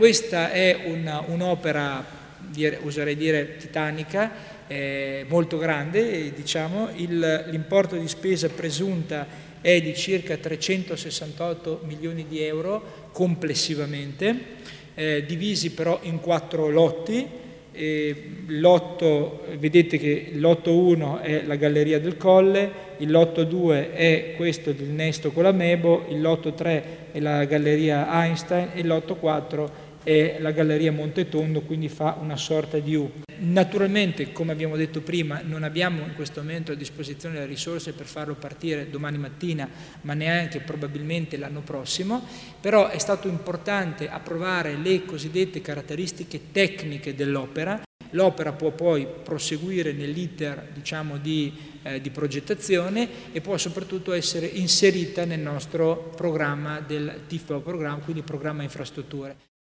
Questa è un'opera, oserei dire, titanica, molto grande, diciamo. L'importo di spesa presunta è di circa 368 milioni di euro complessivamente, divisi però in 4 lotti. Vedete che il lotto 1 è la Galleria del Colle, il lotto 2 è questo del Nesto con la Mebo, il lotto 3 è la Galleria Einstein e il lotto 4 è la Galleria Montetondo, quindi fa una sorta di U. Naturalmente, come abbiamo detto prima, non abbiamo in questo momento a disposizione le risorse per farlo partire domani mattina, ma neanche probabilmente l'anno prossimo, però è stato importante approvare le cosiddette caratteristiche tecniche dell'opera. L'opera può poi proseguire nell'iter, diciamo, di progettazione e può soprattutto essere inserita nel nostro programma del TIFO programma, quindi programma infrastrutture.